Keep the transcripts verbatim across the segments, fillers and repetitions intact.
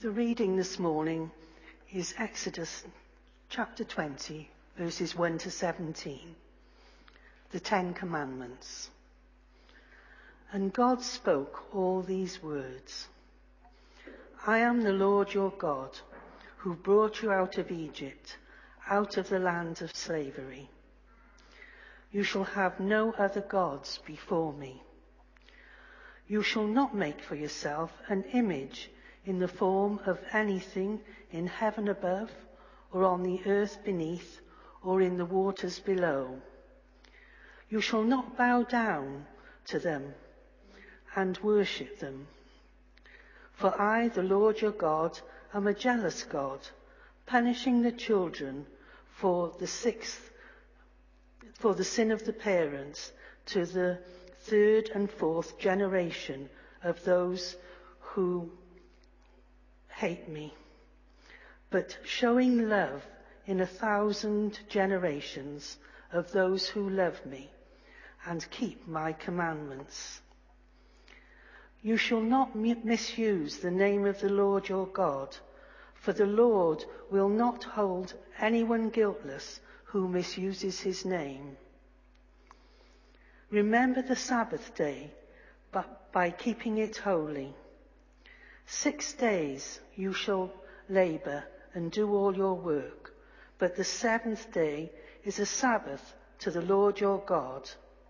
The reading this morning is Exodus chapter twenty, verses one to seventeen, the Ten Commandments. And God spoke all these words. I am the Lord your God, who brought you out of Egypt, out of the land of slavery. You shall have no other gods before me. You shall not make for yourself an image in the form of anything in heaven above, or on the earth beneath, or in the waters below. You shall not bow down to them and worship them. For I, the Lord your God, am a jealous God, punishing the children for the sixth, for the sin of the parents, to the third and fourth generation of those who hate me, but showing love in a thousand generations of those who love me and keep my commandments. You shall not misuse the name of the Lord your God, for the Lord will not hold anyone guiltless who misuses his name. Remember the Sabbath day by keeping it holy. Six days you shall labour and do all your work, but the seventh day is a Sabbath to the Lord your God.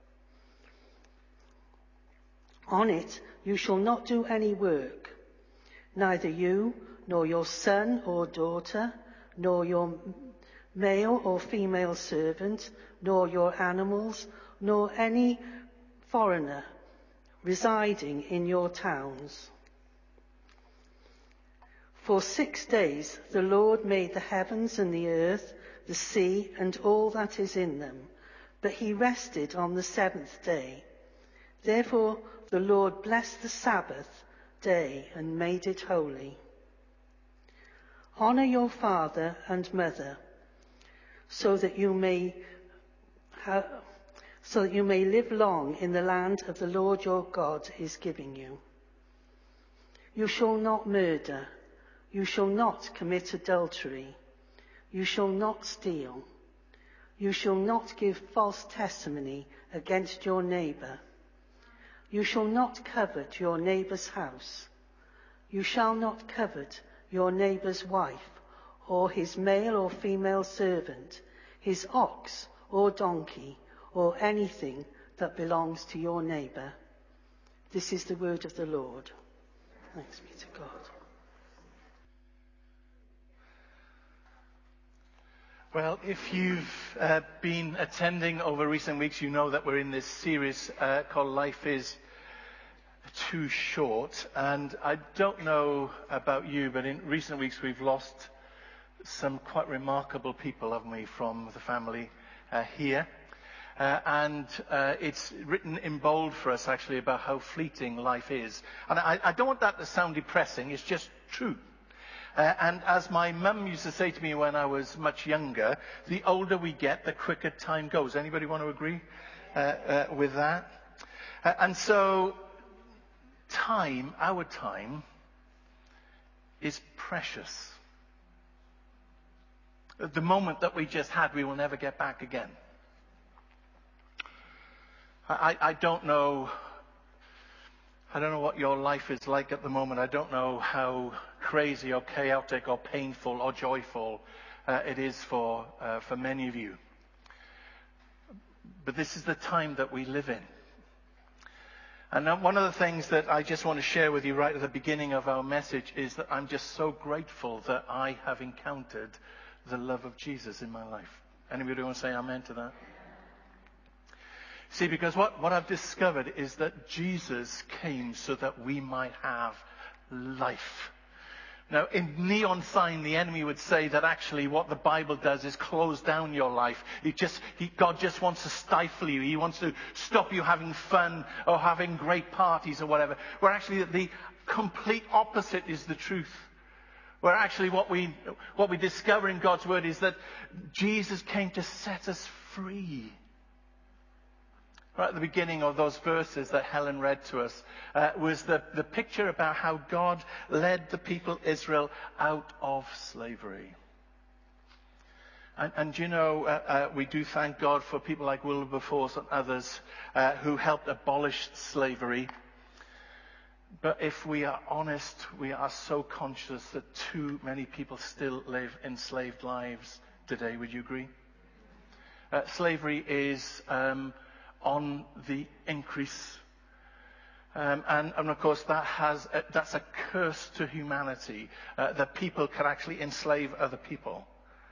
On it you shall not do any work, neither you, nor your son or daughter, nor your male or female servant, nor your animals, nor any foreigner residing in your towns. For six days the Lord made the heavens and the earth, the sea, and all that is in them, but he rested on the seventh day. Therefore the Lord blessed the Sabbath day and made it holy. Honour your father and mother, so that you may ha- so that you may live long in the land of the Lord your God is giving you. You shall not murder. You shall not commit adultery. You shall not steal. You shall not give false testimony against your neighbour. You shall not covet your neighbour's house. You shall not covet your neighbour's wife, or his male or female servant, his ox or donkey, or anything that belongs to your neighbour. This is the word of the Lord. Thanks be to God. Well, if you've uh, been attending over recent weeks, you know that we're in this series uh, called Life is Too Short. And I don't know about you, but in recent weeks we've lost some quite remarkable people, haven't we, from the family uh, here. Uh, and uh, it's written in bold for us, actually, about how fleeting life is. And I, I don't want that to sound depressing, it's just true. Uh, and as my mum used to say to me when I was much younger, the older we get, the quicker time goes. Anybody want to agree uh, uh, with that? Uh, and so, time, our time, is precious. The moment that we just had, we will never get back again. I, I don't know... I don't know what your life is like at the moment. I don't know how crazy or chaotic or painful or joyful uh, it is for uh, for many of you. But this is the time that we live in. And one of the things that I just want to share with you right at the beginning of our message is that I'm just so grateful that I have encountered the love of Jesus in my life. Anybody want to say amen to that? See, because what, what I've discovered is that Jesus came so that we might have life. Now, in neon sign, the enemy would say that actually what the Bible does is close down your life. He just, he, God just wants to stifle you. He wants to stop you having fun or having great parties or whatever. Where actually the complete opposite is the truth. Where actually what we, what we discover in God's Word is that Jesus came to set us free. right at the beginning of those verses that Helen read to us, uh, was the, the picture about how God led the people Israel out of slavery. And, and you know, uh, uh, we do thank God for people like Wilberforce and others uh, who helped abolish slavery. But if we are honest, we are so conscious that too many people still live enslaved lives today. Would you agree? Uh, slavery is um, on the increase. Um, and, and of course, that has a, that's a curse to humanity, uh, that people can actually enslave other people.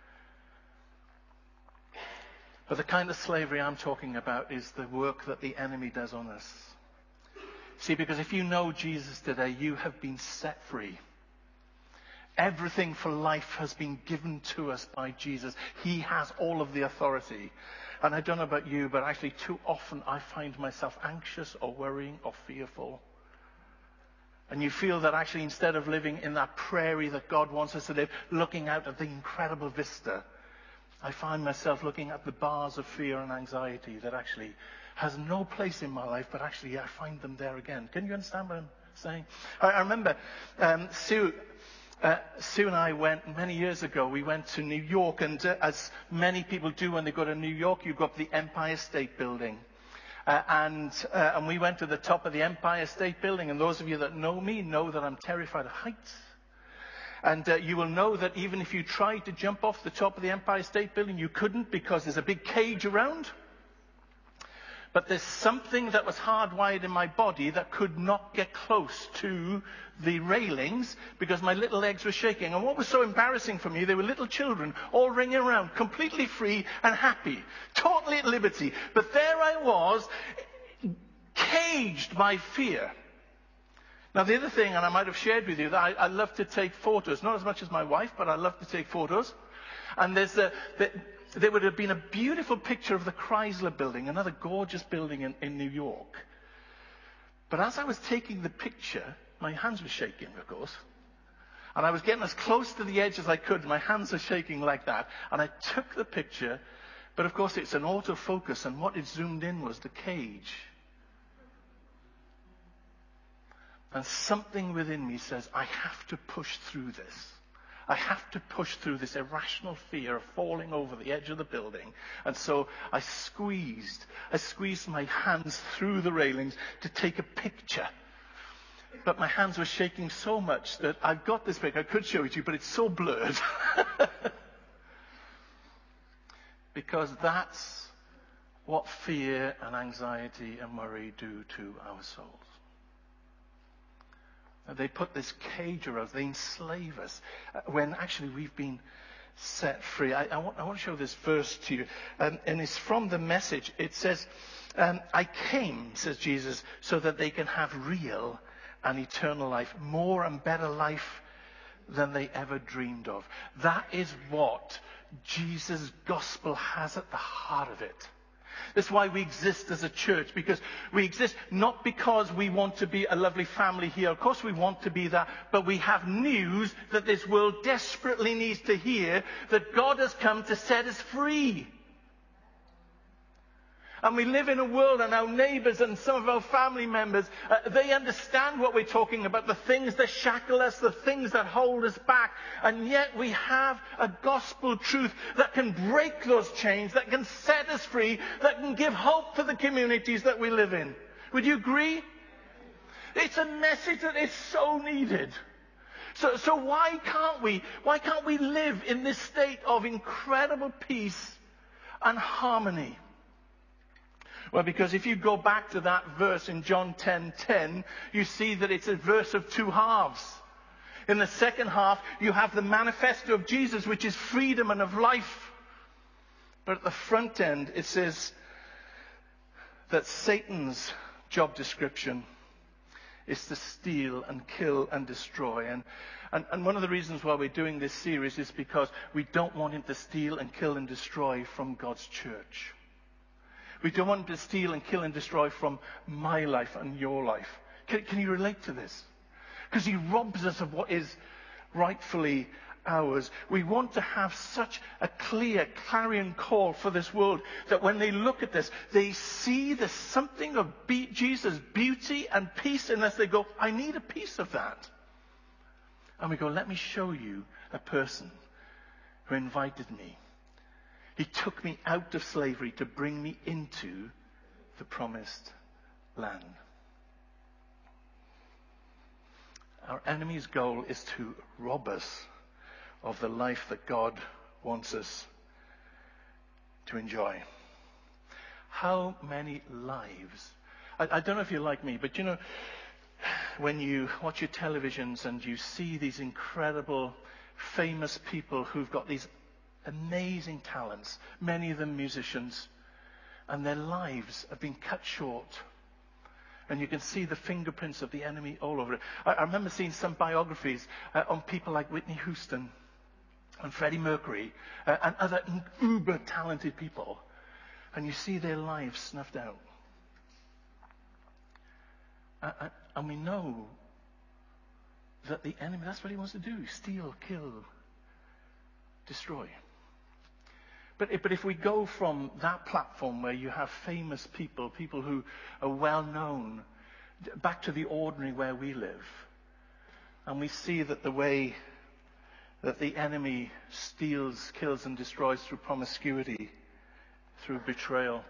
But the kind of slavery I'm talking about is the work that the enemy does on us. See, because if you know Jesus today, you have been set free. Everything for life has been given to us by Jesus. He has all of the authority. And I don't know about you, but actually too often I find myself anxious or worrying or fearful. And you feel that actually instead of living in that prairie that God wants us to live, looking out at the incredible vista, I find myself looking at the bars of fear and anxiety that actually has no place in my life, but actually I find them there again. Can you understand what I'm saying? I, I remember um, Sue... Uh, Sue and I went many years ago. We went to New York, and uh, as many people do when they go to New York, you go up the Empire State Building, uh, and uh, and we went to the top of the Empire State Building. And those of you that know me know that I'm terrified of heights. And uh, you will know that even if you tried to jump off the top of the Empire State Building, you couldn't, because there's a big cage around. But there's something that was hardwired in my body that could not get close to the railings because my little legs were shaking. And what was so embarrassing for me, they were little children all ringing around, completely free and happy, totally at liberty. But there I was, caged by fear. Now, the other thing, and I might have shared with you, that I, I love to take photos. Not as much as my wife, but I love to take photos. And there's a... The, There would have been a beautiful picture of the Chrysler Building, another gorgeous building in, in New York. But as I was taking the picture, my hands were shaking, of course. And I was getting as close to the edge as I could. My hands were shaking like that. And I took the picture. But of course, it's an autofocus. And what it zoomed in was the cage. And something within me says, I have to push through this. I have to push through this irrational fear of falling over the edge of the building. And so I squeezed, I squeezed my hands through the railings to take a picture. But my hands were shaking so much that I've got this picture. I could show it to you, but it's so blurred. Because that's what fear and anxiety and worry do to our souls. They put this cage around us. They enslave us when actually we've been set free. I, I, want, I want to show this verse to you. Um, and it's from the Message. It says, um, I came, says Jesus, so that they can have real and eternal life, more and better life than they ever dreamed of. That is what Jesus' gospel has at the heart of it. That's why we exist as a church, because we exist not because we want to be a lovely family here. Of course we want to be that, but we have news that this world desperately needs to hear, that God has come to set us free. And we live in a world, and our neighbours and some of our family members, uh, they understand what we're talking about, the things that shackle us, the things that hold us back. And yet we have a gospel truth that can break those chains, that can set us free, that can give hope for the communities that we live in. Would you agree? It's a message that is so needed. So, so why can't we, why can't we live in this state of incredible peace and harmony? Well, because if you go back to that verse in John ten ten, you see that it's a verse of two halves. In the second half, you have the manifesto of Jesus, which is freedom and of life. But at the front end, it says that Satan's job description is to steal and kill and destroy. And, and, and one of the reasons why we're doing this series is because we don't want him to steal and kill and destroy from God's church. We don't want him to steal and kill and destroy from my life and your life. Can, can you relate to this? Because he robs us of what is rightfully ours. We want to have such a clear, clarion call for this world that when they look at this, they see there's something of be- Jesus' beauty and peace in us. They go, I need a piece of that. And we go, let me show you a person who invited me. He took me out of slavery to bring me into the promised land. Our enemy's goal is to rob us of the life that God wants us to enjoy. How many lives? I, I don't know if you're like me, but you know, when you watch your televisions and you see these incredible, famous people who've got these amazing talents, many of them musicians, and their lives have been cut short. And you can see the fingerprints of the enemy all over it. I, I remember seeing some biographies uh, on people like Whitney Houston and Freddie Mercury uh, and other uber talented people. And you see their lives snuffed out. Uh, uh, and we know that the enemy, that's what he wants to do. Steal, kill, destroy. But, but if we go from that platform where you have famous people, people who are well known, back to the ordinary where we live, and we see that the way that the enemy steals, kills, and destroys through promiscuity, through betrayal,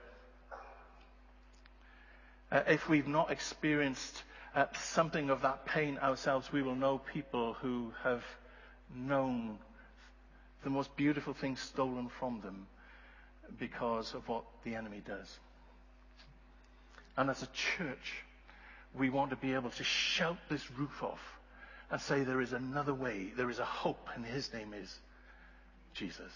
uh, if we've not experienced uh, something of that pain ourselves, we will know people who have known the most beautiful things stolen from them because of what the enemy does. And as a church, we want to be able to shout this roof off and say there is another way, there is a hope, and his name is Jesus.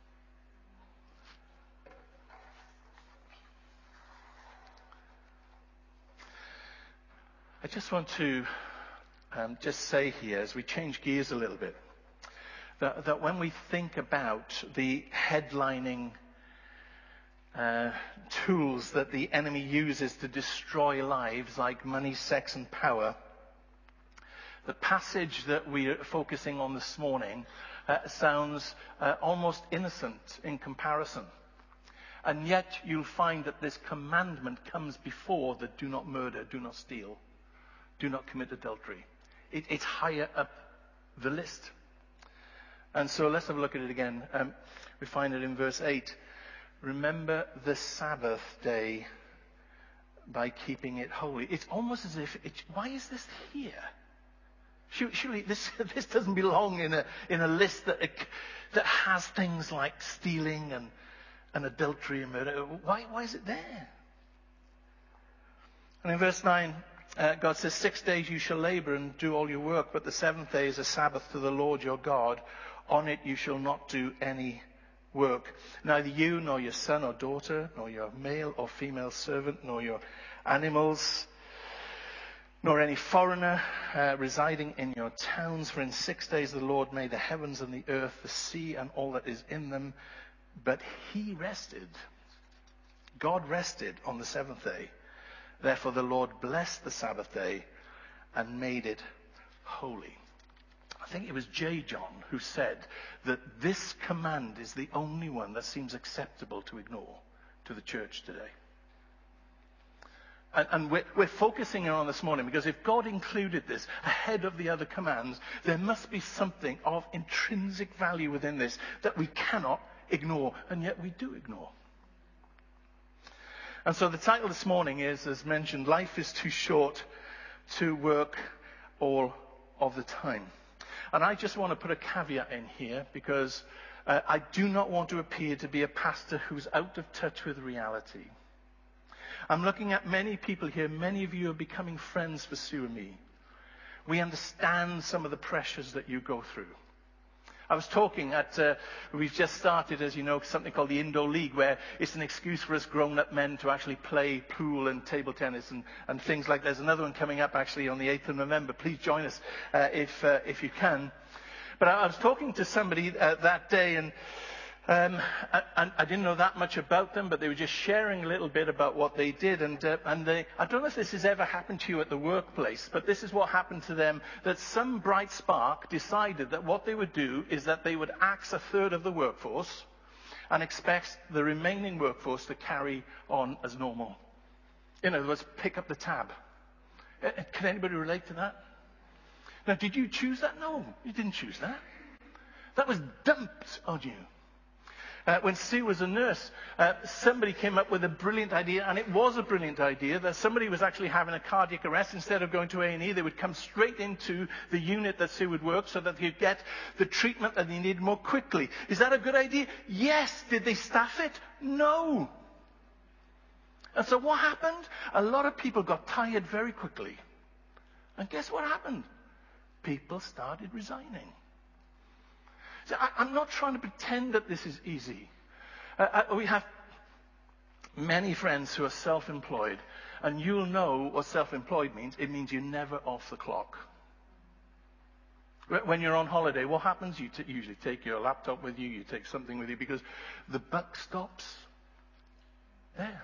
I just want to um, just say here, as we change gears a little bit, That, that when we think about the headlining uh, tools that the enemy uses to destroy lives, like money, sex, and power, the passage that we are focusing on this morning uh, sounds uh, almost innocent in comparison. And yet you'll find that this commandment comes before the do not murder, do not steal, do not commit adultery. It, it's higher up the list. And so let's have a look at it again. Um, we find it in verse eight. Remember the Sabbath day by keeping it holy. It's almost as if, it's, why is this here? Surely this, this doesn't belong in a, in a list that, that has things like stealing and, and adultery and murder. Why, why is it there? And in verse nine, uh, God says, six days you shall labor and do all your work, but the seventh day is a Sabbath to the Lord your God. On it you shall not do any work. Neither you, nor your son or daughter, nor your male or female servant, nor your animals, nor any foreigner uh, residing in your towns. For in six days the Lord made the heavens and the earth, the sea and all that is in them. But he rested. God rested on the seventh day. Therefore the Lord blessed the Sabbath day and made it holy. I think it was J. John who said that this command is the only one that seems acceptable to ignore to the church today. And, and we're, we're focusing on this morning because if God included this ahead of the other commands, there must be something of intrinsic value within this that we cannot ignore, and yet we do ignore. And so the title this morning is, as mentioned, Life is Too Short to Work All of the Time. And I just want to put a caveat in here because uh, I do not want to appear to be a pastor who's out of touch with reality. I'm looking at many people here. Many of you are becoming friends for Sue and me. We understand some of the pressures that you go through. I was talking at, uh, we've just started, as you know, something called the Indoor League, where it's an excuse for us grown-up men to actually play pool and table tennis and, and things like that. There's another one coming up, actually, on the eighth of November. Please join us uh, if, uh, if you can. But I, I was talking to somebody uh, that day, and Um, and I didn't know that much about them, but they were just sharing a little bit about what they did. And, uh, and they, I don't know if this has ever happened to you at the workplace, but this is what happened to them, that some bright spark decided that what they would do is that they would axe a third of the workforce and expect the remaining workforce to carry on as normal. In other words, pick up the tab. Uh, Can anybody relate to that? Now, did you choose that? No, you didn't choose that. That was dumped on you. Uh, when Sue was a nurse, uh, somebody came up with a brilliant idea, and it was a brilliant idea, that somebody was actually having a cardiac arrest. Instead of going to A and E, they would come straight into the unit that Sue would work so that they could get the treatment that they needed more quickly. Is that a good idea? Yes. Did they staff it? No. And so what happened? A lot of people got tired very quickly. And guess what happened? People started resigning. So I, I'm not trying to pretend that this is easy. Uh, I, we have many friends who are self-employed, and you'll know what self-employed means. It means you're never off the clock. When you're on holiday, what happens? You t- usually take your laptop with you, you take something with you, because the buck stops there.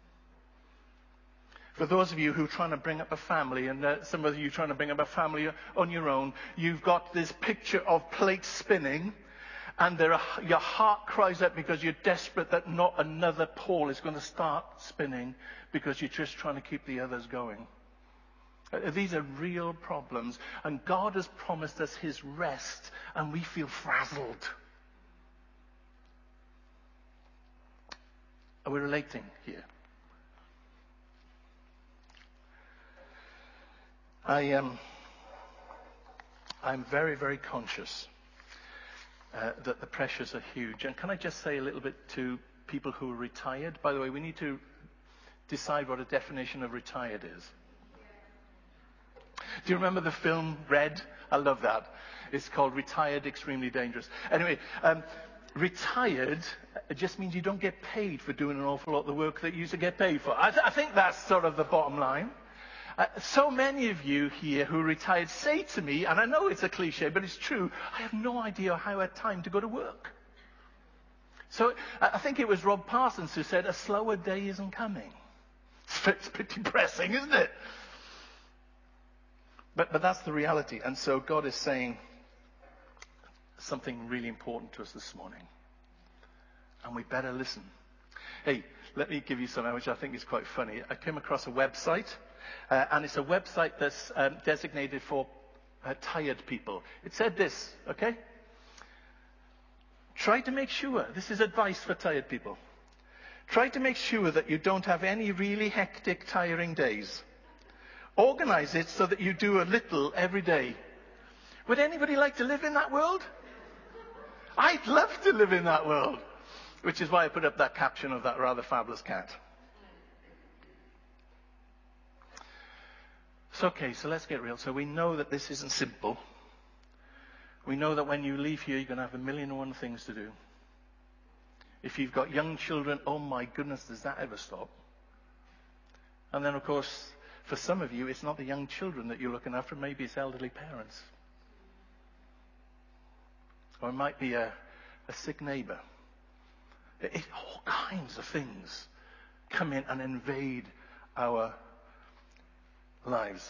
For those of you who are trying to bring up a family, and uh, some of you trying to bring up a family on your own, you've got this picture of plates spinning, and there are, your heart cries out because you're desperate that not another pole is going to start spinning because you're just trying to keep the others going. Uh, these are real problems, and God has promised us his rest, and we feel frazzled. Are we relating here? I am um, I'm very, very conscious uh, that the pressures are huge. And can I just say a little bit to people who are retired? By the way, we need to decide what a definition of retired is. Do you remember the film Red? I love that. It's called Retired, Extremely Dangerous. Anyway, um, retired just means you don't get paid for doing an awful lot of the work that you used to get paid for. I, th- I think that's sort of the bottom line. Uh, so many of you here who retired say to me, and I know it's a cliche, but it's true, I have no idea how I had time to go to work. So uh, I think it was Rob Parsons who said, a slower day isn't coming. It's a bit depressing, isn't it? But, but that's the reality. And so God is saying something really important to us this morning. And we better listen. Hey, let me give you something which I think is quite funny. I came across a website. Uh, and it's a website that's um, designated for uh, tired people. It said this, okay? Try to make sure, this is advice for tired people. Try to make sure that you don't have any really hectic, tiring days. Organize it so that you do a little every day. Would anybody like to live in that world? I'd love to live in that world. Which is why I put up that caption of that rather fabulous cat. So, okay, so let's get real. So we know that this isn't simple. We know that when you leave here, you're going to have a million and one things to do. If you've got young children, oh my goodness, does that ever stop? And then, of course, for some of you, it's not the young children that you're looking after. Maybe it's elderly parents. Or it might be a, a sick neighbor. It, it, all kinds of things come in and invade our lives.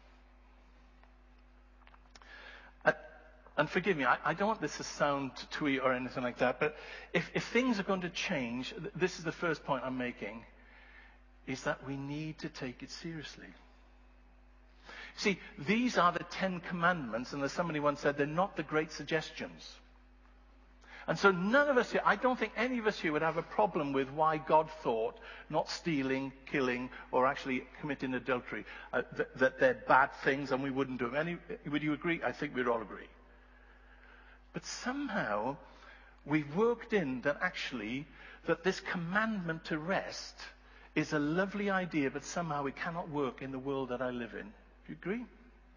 Uh, and forgive me, I, I don't want this to sound twee or anything like that, but if, if things are going to change, th- this is the first point I'm making, is that we need to take it seriously. See, these are the Ten Commandments, and as somebody once said, they're not the great suggestions. And so none of us here, I don't think any of us here would have a problem with why God thought not stealing, killing, or actually committing adultery, uh, th- that they're bad things and we wouldn't do them. Any, would you agree? I think we'd all agree. But somehow we've worked in that actually that this commandment to rest is a lovely idea, but somehow it cannot work in the world that I live in. Do you agree?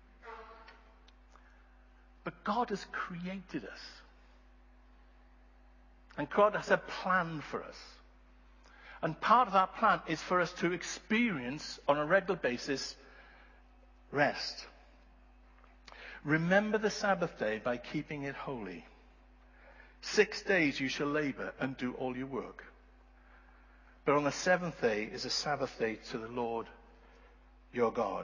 But God has created us. And God has a plan for us. And part of that plan is for us to experience on a regular basis rest. Remember the Sabbath day by keeping it holy. Six days you shall labor and do all your work. But on the seventh day is a Sabbath day to the Lord your God.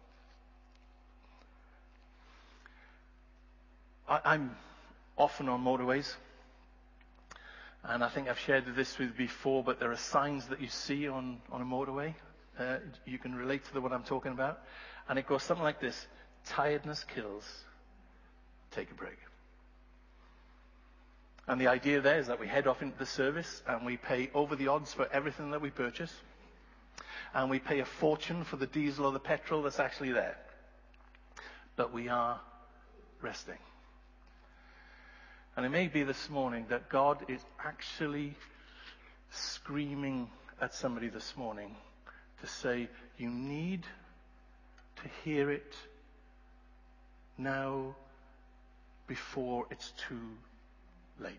I, I'm often on motorways. And I think I've shared this with you before, but there are signs that you see on, on a motorway. Uh, you can relate to the one I'm talking about. And it goes something like this. Tiredness kills. Take a break. And the idea there is that we head off into the service and we pay over the odds for everything that we purchase. And we pay a fortune for the diesel or the petrol that's actually there. But we are resting. And it may be this morning that God is actually screaming at somebody this morning to say, you need to hear it now before it's too late.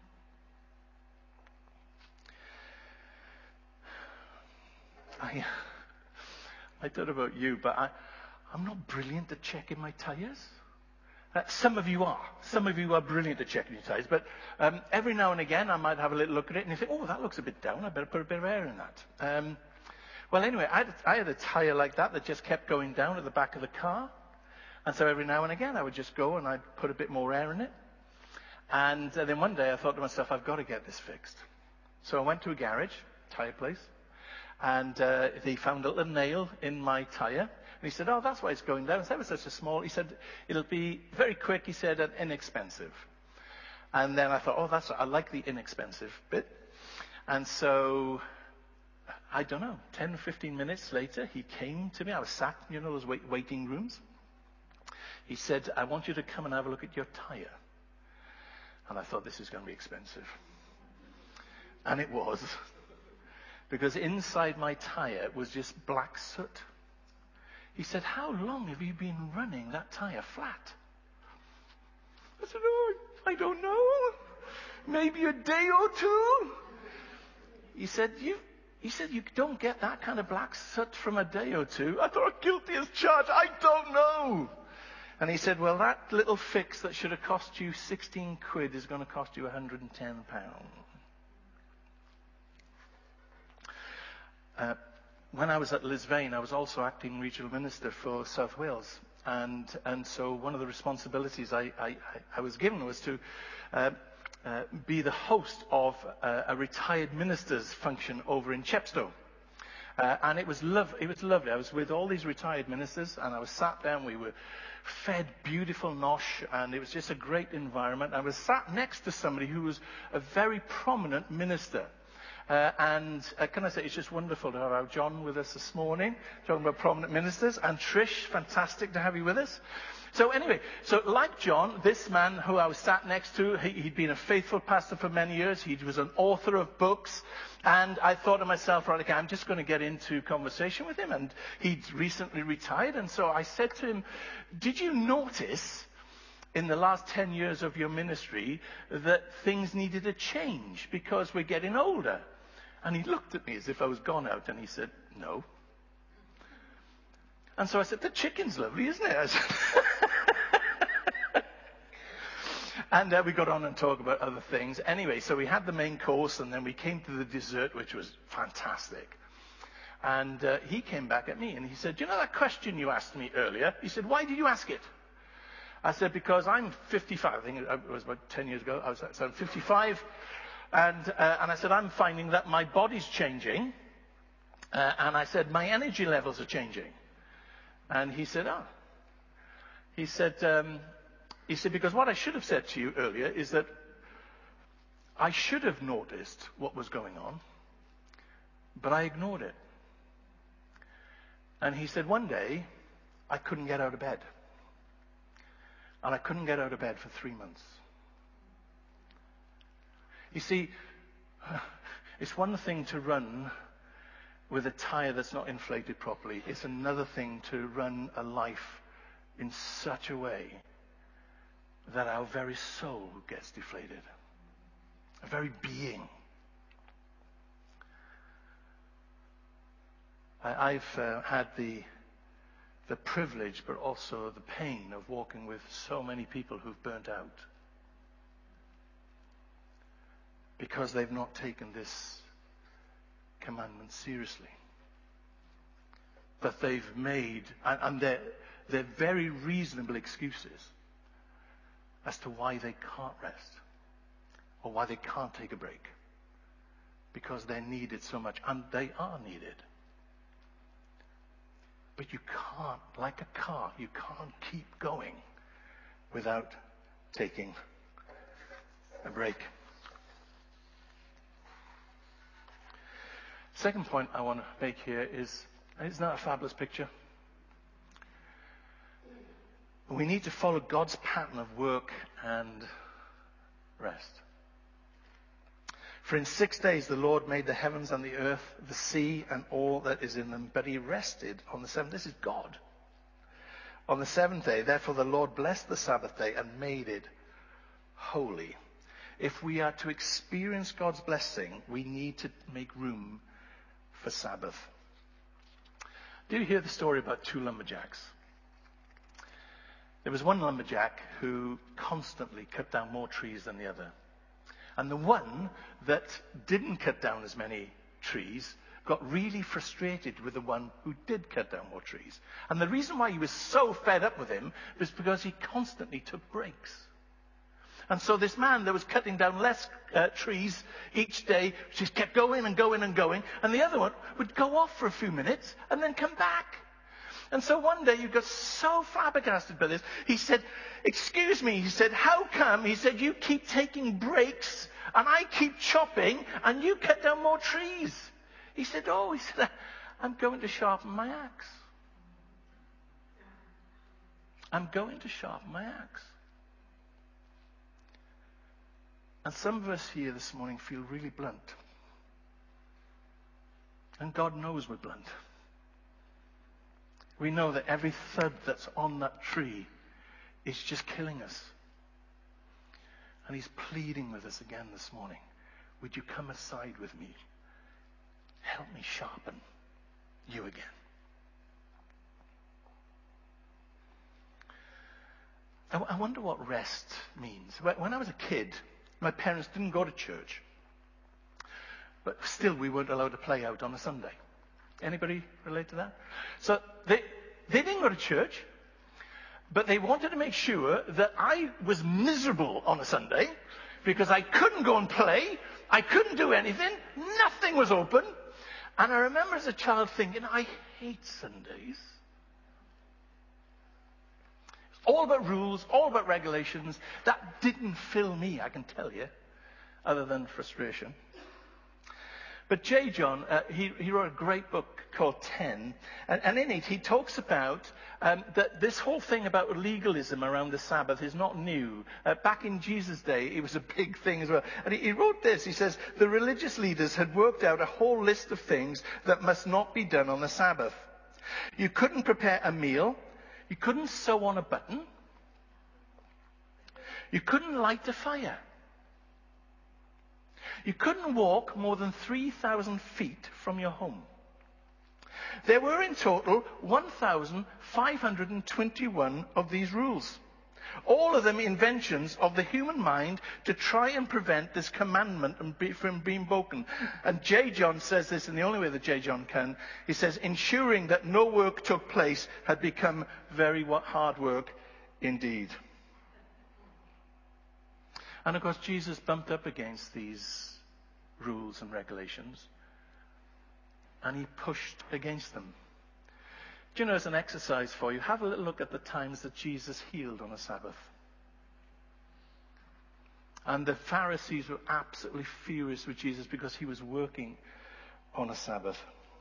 I, I don't know about you, but I, I'm not brilliant at checking my tires. Uh, some of you are. Some of you are brilliant at checking your tyres. But um, every now and again, I might have a little look at it and you think, oh, that looks a bit down. I better put a bit of air in that. Um, well, anyway, I had, a, I had a tyre like that that just kept going down at the back of the car. And so every now and again, I would just go and I'd put a bit more air in it. And uh, then one day, I thought to myself, I've got to get this fixed. So I went to a garage, tyre place, and uh, they found a little nail in my tyre. And he said, oh, that's why it's going down. It was such a small. He said, it'll be very quick, he said, and inexpensive. And then I thought, oh, that's, I like the inexpensive bit. And so, I don't know, ten, fifteen minutes later, he came to me. I was sat, you know, those wait, waiting rooms. He said, I want you to come and have a look at your tyre. And I thought, this is going to be expensive. And it was. Because inside my tyre was just black soot. He said, how long have you been running that tyre flat? I said, oh, I don't know. Maybe a day or two. He said, you, he said, you don't get that kind of black soot from a day or two. I thought, guilty as charged. I don't know. And he said, well, that little fix that should have cost you sixteen quid is going to cost you one hundred ten pounds. Uh, When I was at Lisvane, I was also acting regional minister for South Wales. And, and so one of the responsibilities I, I, I was given was to uh, uh, be the host of uh, a retired minister's function over in Chepstow. Uh, and it was, lov- it was lovely. I was with all these retired ministers, and I was sat down. We were fed beautiful nosh, and it was just a great environment. I was sat next to somebody who was a very prominent minister. Uh, and uh, can I say, it's just wonderful to have our John with us this morning, talking about prominent ministers. And Trish, fantastic to have you with us. So anyway, so like John, this man who I was sat next to, he, he'd been a faithful pastor for many years. He was an author of books. And I thought to myself, right, okay, I'm just going to get into conversation with him. And he'd recently retired. And so I said to him, did you notice in the last ten years of your ministry that things needed a change because we're getting older? And he looked at me as if I was gone out, and he said, no. And so I said, the chicken's lovely, isn't it? I said, and uh, we got on and talked about other things. Anyway, so we had the main course, and then we came to the dessert, which was fantastic. And uh, he came back at me, and he said, you know that question you asked me earlier? He said, why did you ask it? I said, because I'm fifty-five. I think it was about ten years ago. I was so I'm fifty-five. And, uh, and I said, I'm finding that my body's changing. Uh, and I said, my energy levels are changing. And he said, oh. He said, um, he said, because what I should have said to you earlier is that I should have noticed what was going on, but I ignored it. And he said, one day, I couldn't get out of bed. And I couldn't get out of bed for three months. You see, it's one thing to run with a tire that's not inflated properly. It's another thing to run a life in such a way that our very soul gets deflated. Our very being. I, I've uh, had the the privilege, but also the pain of walking with so many people who've burnt out. because they've not taken this commandment seriously. That they've made, and, and they're, they're very reasonable excuses as to why they can't rest or why they can't take a break. Because they're needed so much, and they are needed. But you can't, like a car, you can't keep going without taking a break. Second point I want to make here is, isn't that a fabulous picture? We need to follow God's pattern of work and rest. For in six days the Lord made the heavens and the earth, the sea and all that is in them, but he rested on the seventh. This is God. On the seventh day, therefore the Lord blessed the Sabbath day and made it holy. If we are to experience God's blessing, we need to make room for Sabbath. Do you hear the story about two lumberjacks? There was one lumberjack who constantly cut down more trees than the other. And the one that didn't cut down as many trees got really frustrated with the one who did cut down more trees. And the reason why he was so fed up with him was because he constantly took breaks. And so this man that was cutting down less uh, trees each day, just kept going and going and going. And the other one would go off for a few minutes and then come back. And so one day he got so flabbergasted by this, he said, excuse me, he said, how come, he said, you keep taking breaks and I keep chopping and you cut down more trees? He said, oh, he said, I'm going to sharpen my axe. I'm going to sharpen my axe. And some of us here this morning feel really blunt. And God knows we're blunt. We know that every thud that's on that tree is just killing us. And he's pleading with us again this morning. Would you come aside with me? Help me sharpen you again. I wonder what rest means. When I was a kid, my parents didn't go to church. But still, we weren't allowed to play out on a Sunday. Anybody relate to that? So they, they didn't go to church, but they wanted to make sure that I was miserable on a Sunday because I couldn't go and play. I couldn't do anything. Nothing was open. And I remember as a child thinking, I hate Sundays. All about rules, all about regulations. That didn't fill me, I can tell you, other than frustration. But J. John, uh, he, he wrote a great book called Ten, and, and in it he talks about um, that this whole thing about legalism around the Sabbath is not new. Uh, back in Jesus' day, it was a big thing as well. And he, he wrote this, he says, the religious leaders had worked out a whole list of things that must not be done on the Sabbath. You couldn't prepare a meal. You couldn't sew on a button. You couldn't light a fire. You couldn't walk more than three thousand feet from your home. There were in total one thousand five hundred twenty-one of these rules. All of them inventions of the human mind to try and prevent this commandment from being broken. And J. John says this in the only way that J. John can. He says, ensuring that no work took place had become very hard work indeed. And of course, Jesus bumped up against these rules and regulations, and he pushed against them. Do you know, as an exercise for you, have a little look at the times that Jesus healed on a Sabbath. And the Pharisees were absolutely furious with Jesus because he was working on a Sabbath.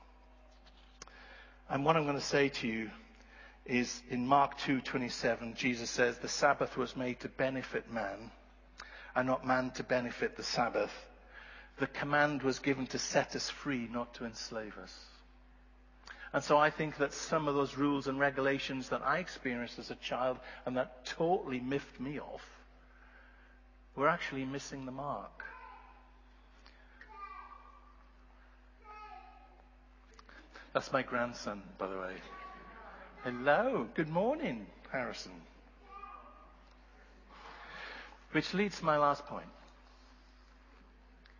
And what I'm going to say to you is in Mark two twenty-seven, Jesus says, the Sabbath was made to benefit man, and not man to benefit the Sabbath. The command was given to set us free, not to enslave us. And so I think that some of those rules and regulations that I experienced as a child and that totally miffed me off were actually missing the mark. That's my grandson, by the way. Hello, good morning, Harrison. Which leads to my last point.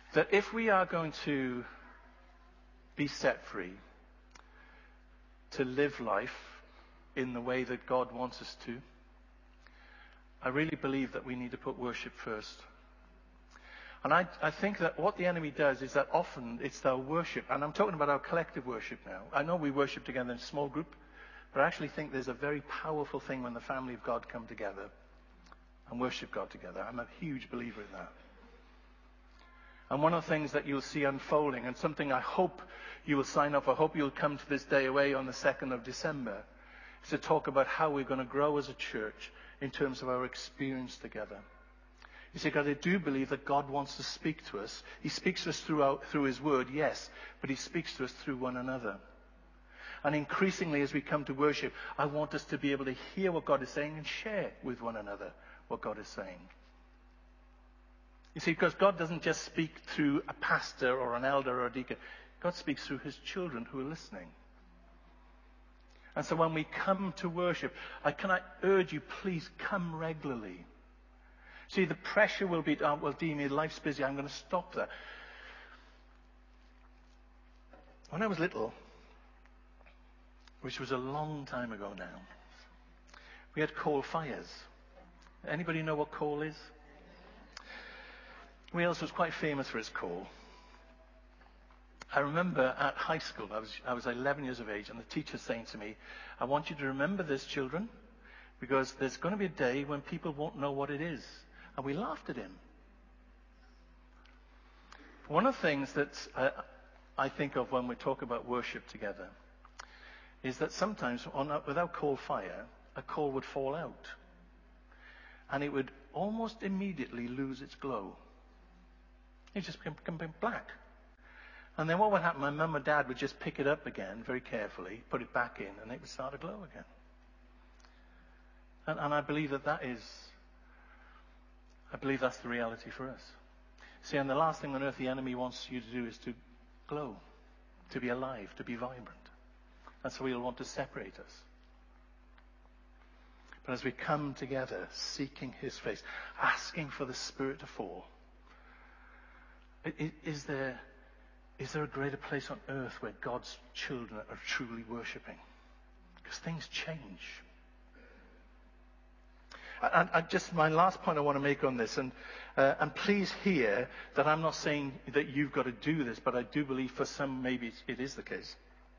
that if we are going to be set free, to live life in the way that God wants us to, I really believe that we need to put worship first. And I, I think that what the enemy does is that often it's our worship, and I'm talking about our collective worship now. I know we worship together in a small group, but I actually think there's a very powerful thing when the family of God come together and worship God together. I'm a huge believer in that. And one of the things that you'll see unfolding, and something I hope you will sign up, I hope you'll come to this day away on the second of December, is to talk about how we're going to grow as a church in terms of our experience together. You see, because I do believe that God wants to speak to us. He speaks to us through, through His Word, yes, but He speaks to us through one another. And increasingly as we come to worship, I want us to be able to hear what God is saying and share with one another what God is saying. You see, because God doesn't just speak through a pastor or an elder or a deacon. God speaks through His children who are listening. And so when we come to worship, I cannot urge you, please come regularly. See, the pressure will be, oh, well, Dee, life's busy, I'm going to stop that. When I was little, which was a long time ago now, we had coal fires. Anybody know what coal is? Wales was quite famous for its coal. I remember at high school, I was, I was eleven years of age, and the teacher saying to me, I want you to remember this, children, because there's going to be a day when people won't know what it is. And we laughed at him. One of the things that uh, I think of when we talk about worship together is that sometimes on a, without coal fire, a coal would fall out. And it would almost immediately lose its glow. It just became, became black. And then what would happen? My mum or dad would just pick it up again very carefully, put it back in, and it would start to glow again. And, and I believe that that is, I believe that's the reality for us. See, and the last thing on earth the enemy wants you to do is to glow, to be alive, to be vibrant. And so he'll want to separate us. But as we come together, seeking His face, asking for the Spirit to fall, is there, is there a greater place on earth where God's children are truly worshipping? Because things change. And, and just my last point I want to make on this, and, uh, and please hear that I'm not saying that you've got to do this, but I do believe for some maybe it is the case,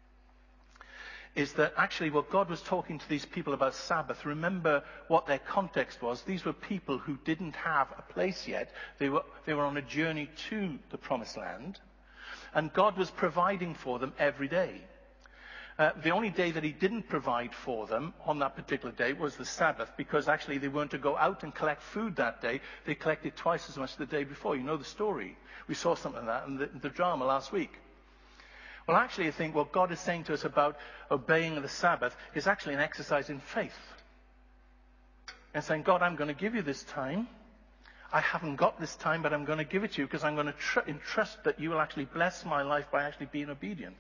is that actually what God was talking to these people about Sabbath, remember what their context was. These were people who didn't have a place yet. They were, they were on a journey to the Promised Land, and God was providing for them every day. Uh, the only day that He didn't provide for them on that particular day was the Sabbath, because actually they weren't to go out and collect food that day. They collected twice as much the day before. You know the story. We saw something like that in the, the drama last week. Well, actually, I think what God is saying to us about obeying the Sabbath is actually an exercise in faith. And saying, God, I'm going to give you this time. I haven't got this time, but I'm going to give it to you because I'm going to tr- entrust that you will actually bless my life by actually being obedient.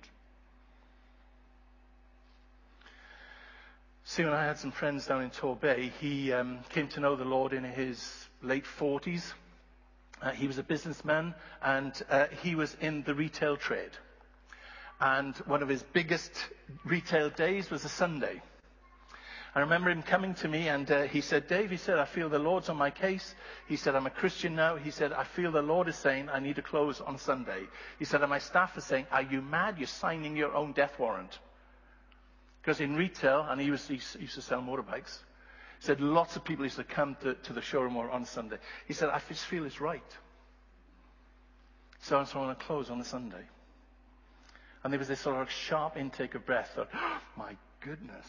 See, when I had some friends down in Torbay, he um, came to know the Lord in his late forties. Uh, he was a businessman, and uh, he was in the retail trade. And one of his biggest retail days was a Sunday. I remember him coming to me, and uh, he said, Dave, he said, I feel the Lord's on my case. He said, I'm a Christian now. He said, I feel the Lord is saying I need to close on Sunday. He said, and my staff is saying, are you mad? You're signing your own death warrant. Because in retail, and he, was, he used to sell motorbikes, he said lots of people used to come to, to the showroom on Sunday. He said, I just feel it's right. So, so I want to close on a Sunday. And there was this sort of sharp intake of breath. Thought, oh, my goodness.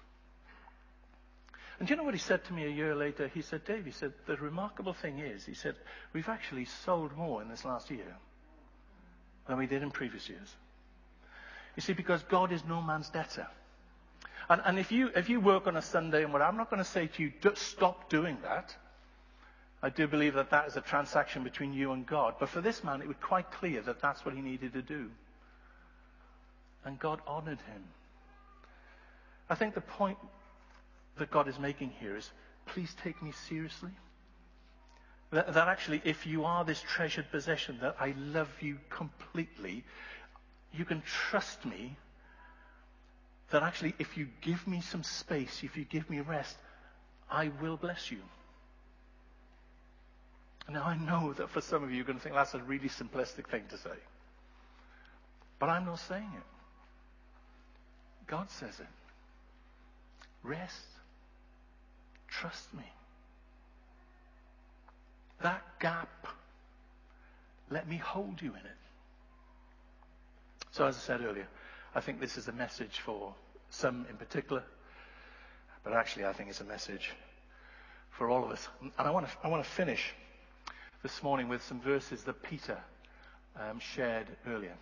And do you know what he said to me a year later? He said, Dave, he said, the remarkable thing is, he said, we've actually sold more in this last year than we did in previous years. You see, because God is no man's debtor. And, and if you if you work on a Sunday and what, I'm not going to say to you, stop doing that. I do believe that that is a transaction between you and God. But for this man, it was quite clear that that's what he needed to do. And God honored him. I think the point that God is making here is, please take me seriously. That, that actually, if you are this treasured possession, that I love you completely, you can trust me that actually if you give me some space, if you give me rest, I will bless you. Now I know that for some of you you're going to think that's a really simplistic thing to say. But I'm not saying it. God says it. Rest. Trust me. That gap, let me hold you in it. So as I said earlier, I think this is a message for some in particular, but actually I think it's a message for all of us. And I want to, I want to finish this morning with some verses that Peter um, shared earlier.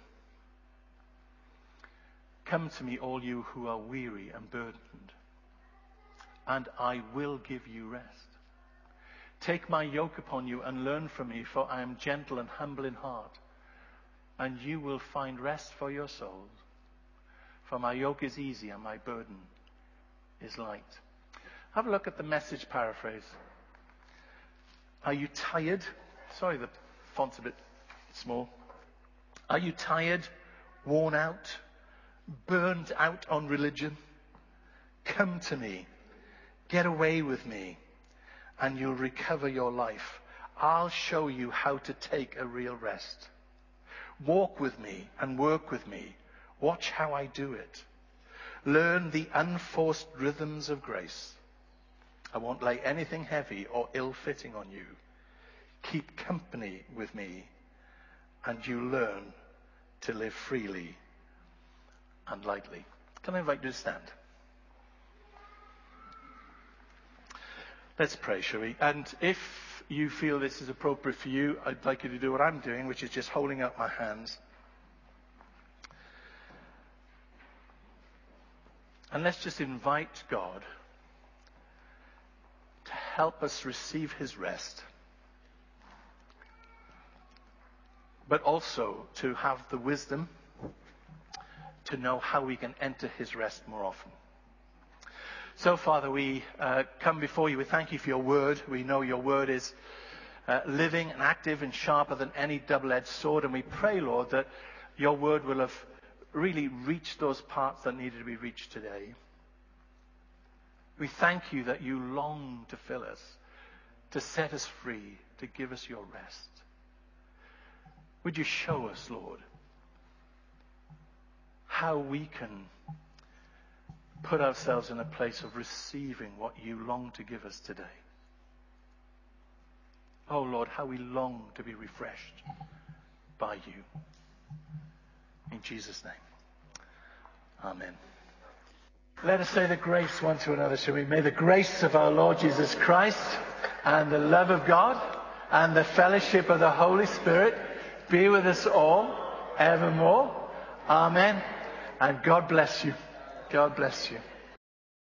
Come to me, all you who are weary and burdened, and I will give you rest. Take my yoke upon you and learn from me, for I am gentle and humble in heart, and you will find rest for your souls. For my yoke is easy and my burden is light. Have a look at the Message paraphrase. Are you tired? Sorry, the font's a bit small. Are you tired, worn out, burned out on religion? Come to me. Get away with me, and you'll recover your life. I'll show you how to take a real rest. Walk with me and work with me. Watch how I do it. Learn the unforced rhythms of grace. I won't lay anything heavy or ill-fitting on you. Keep company with me, and you learn to live freely and lightly. Can I invite you to stand? Let's pray, shall we? And if you feel this is appropriate for you, I'd like you to do what I'm doing, which is just holding up my hands. And let's just invite God to help us receive his rest, but also to have the wisdom to know how we can enter his rest more often. So, Father, we uh, come before you. We thank you for your word. We know your word is uh, living and active and sharper than any double-edged sword. And we pray, Lord, that your word will have really reached those parts that needed to be reached today. We thank you that you long to fill us, to set us free, to give us your rest. Would you show us, Lord, how we can put ourselves in a place of receiving what you long to give us today. Oh, Lord, how we long to be refreshed by you. In Jesus' name. Amen. Let us say the grace one to another, shall we? May the grace of our Lord Jesus Christ and the love of God and the fellowship of the Holy Spirit be with us all evermore. Amen. And God bless you. God bless you.